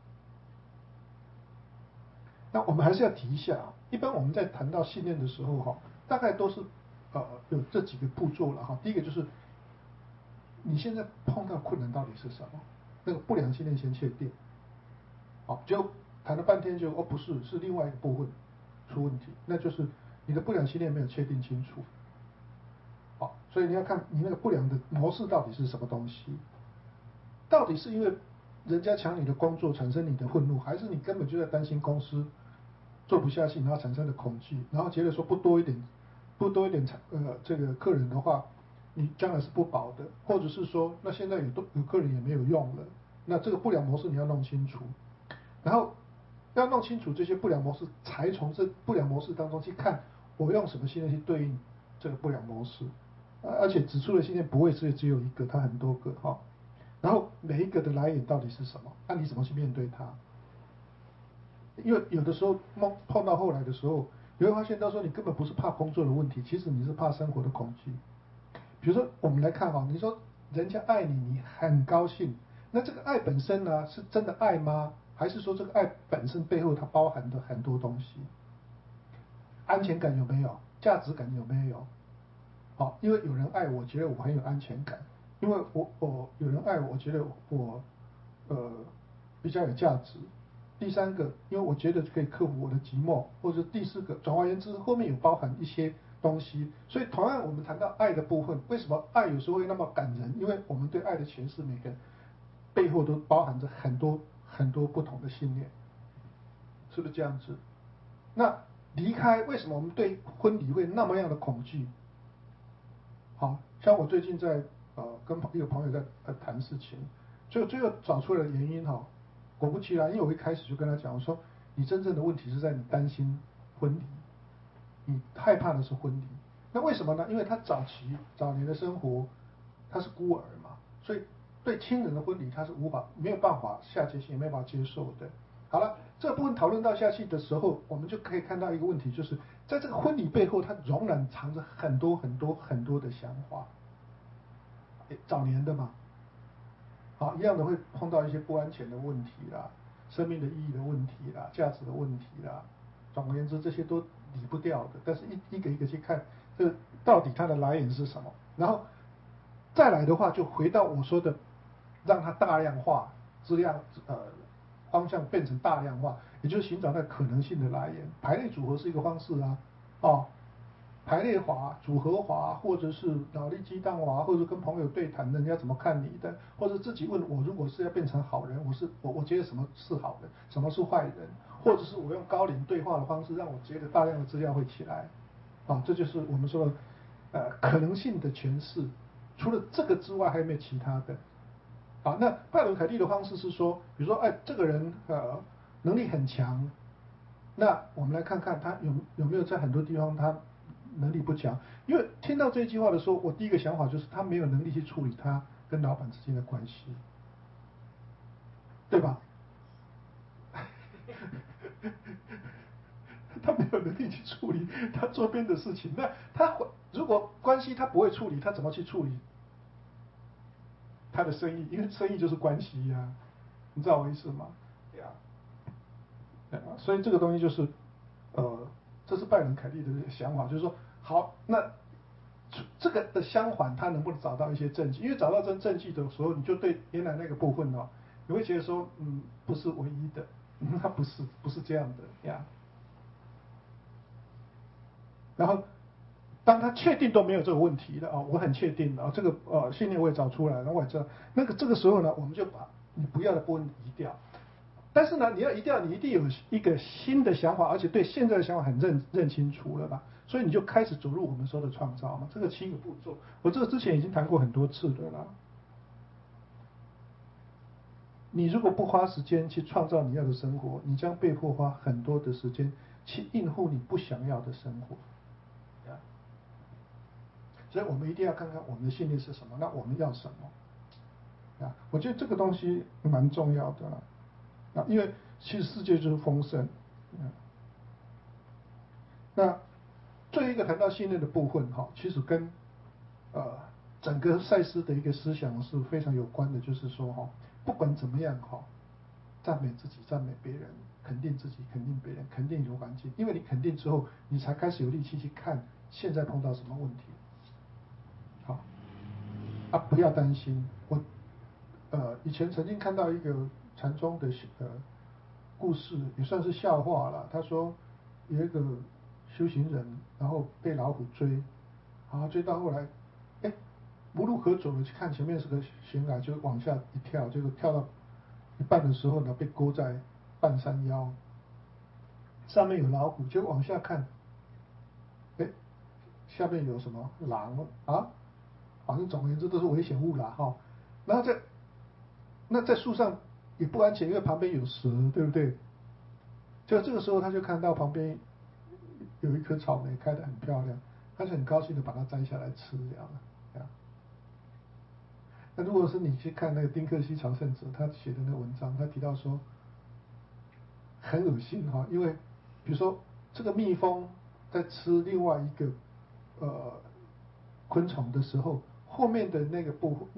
那我们还是要提一下啊，一般我们在谈到信念的时候哈，大概都是有这几个步骤了哈。第一个就是你现在碰到困难到底是什么？那个不良信念先确定。好，就谈了半天就不是，是另外一个部分出问题，那就是你的不良信念没有确定清楚。好，所以你要看你那个不良的模式到底是什么东西，到底是因为人家抢你的工作产生你的愤怒，还是你根本就在担心公司做不下去，然后产生的恐惧，然后觉得说不多一点这个客人的话，你将来是不保的，或者是说那现在有客人也没有用了，那这个不良模式你要弄清楚，然后要弄清楚这些不良模式，才从这不良模式当中去看我用什么信念去对应这个不良模式，而且指出的信念不会只有一个，它很多个哈。然后每一个的来源到底是什么？那你怎么去面对它？因为有的时候碰到后来的时候，你会发现到说你根本不是怕工作的问题，其实你是怕生活的恐惧。比如说我们来看哈，你说人家爱你，你很高兴，那这个爱本身呢是真的爱吗？还是说这个爱本身背后它包含的很多东西？安全感有没有？价值感有没有？好，因为有人爱我，觉得我很有安全感。因为我有人爱我，觉得我比较有价值。第三个，因为我觉得可以克服我的寂寞，或者第四个，总而言之，后面有包含一些东西。所以同样，我们谈到爱的部分，为什么爱有时候会那么感人？因为我们对爱的诠释，每个背后都包含着很多很多不同的信念，是不是这样子？那离开，为什么我们对婚礼会那么样的恐惧？好像我最近在跟一个朋友在谈事情，最后找出来的原因哈，果不其然，因为我一开始就跟他讲，我说你真正的问题是在你担心婚礼，你害怕的是婚礼。那为什么呢？因为他早年的生活他是孤儿嘛，所以对亲人的婚礼他是没有办法下决心，也没有办法接受的。好了，这部分讨论到下去的时候，我们就可以看到一个问题，就是在这个婚礼背后，它仍然藏着很多很多很多的想法。早年的嘛，好，一样的会碰到一些不安全的问题啦，生命的意义的问题啦，价值的问题啦，总而言之，这些都理不掉的。但是一个一个去看，这到底它的来源是什么？然后再来的话，就回到我说的，让它大量化，质量方向变成大量化，也就是寻找那可能性的来源。排列组合是一个方式啊，排列法、组合法，或者是脑力激荡法，或者跟朋友对谈，人家怎么看你的，或者自己问我，如果是要变成好人，我觉得什么是好人，什么是坏人，或者是我用高龄对话的方式，让我觉得大量的资料会起来，这就是我们说的可能性的诠释。除了这个之外，还有没有其他的？那拜伦凯蒂的方式是说，比如说，这个人能力很强，那我们来看看他有没有在很多地方他能力不强。因为听到这句话的时候，我第一个想法就是他没有能力去处理他跟老板之间的关系，对吧？他没有能力去处理他周边的事情，那如果关系他不会处理，他怎么去处理他的生意？因为生意就是关系呀，你知道我意思吗？对啊。 所以这个东西就是，这是拜伦凯利的想法，就是说，好，那这个的相反，他能不能找到一些证据？因为找到证据的时候，你就对原来那个部分哦，你会觉得说，不是唯一的，它不是这样的呀。然后，当他确定都没有这个问题了我很确定了这个信念我也找出来了，我也知道，这个时候呢，我们就把你不要的部分移掉。但是呢，你要移掉，你一定有一个新的想法，而且对现在的想法很认清楚了吧？所以你就开始走入我们说的创造嘛。这个7个步骤，我这个之前已经谈过很多次的了。你如果不花时间去创造你要的生活，你将被迫花很多的时间去应付你不想要的生活。所以我们一定要看看我们的信念是什么，那我们要什么我觉得这个东西蛮重要的了因为其实世界就是丰盛那最后一个谈到信念的部分其实跟整个赛斯的一个思想是非常有关的，就是说不管怎么样赞美自己，赞美别人，肯定自己，肯定别人，肯定有环境，因为你肯定之后，你才开始有力气去看现在碰到什么问题。不要担心。我以前曾经看到一个禅宗的故事，也算是笑话了。他说有一个修行人，然后被老虎追，追到后来，无路可走了，去看前面是个悬崖，就往下一跳，结果跳到一半的时候呢，被勾在半山腰，上面有老虎，结果往下看，下面有什么狼反正总而言之都是危险物啦然后在树上也不安全，因为旁边有蛇，对不对？就这个时候他就看到旁边有一颗草莓开得很漂亮，他就很高兴的把它摘下来吃这样。那如果是你去看那个丁克西朝圣者他写的那个文章，他提到说很恶心因为比如说这个蜜蜂在吃另外一个昆虫的时候，后面的那个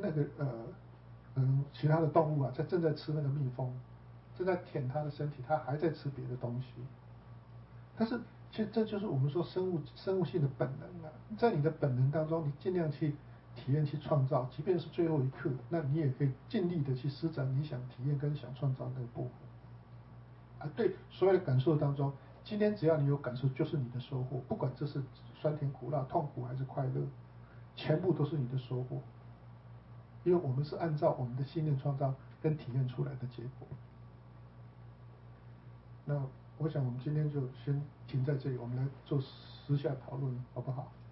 其他的动物正在吃那个蜜蜂，正在舔它的身体，它还在吃别的东西。但是其实这就是我们说生物性的本能在你的本能当中，你尽量去体验、去创造，即便是最后一刻，那你也可以尽力的去施展你想体验跟想创造那个部分。对所有的感受当中，今天只要你有感受，就是你的收获，不管这是酸甜苦辣、痛苦还是快乐，全部都是你的收获。因为我们是按照我们的信念创造跟体验出来的结果。那我想我们今天就先停在这里，我们来做私下讨论，好不好？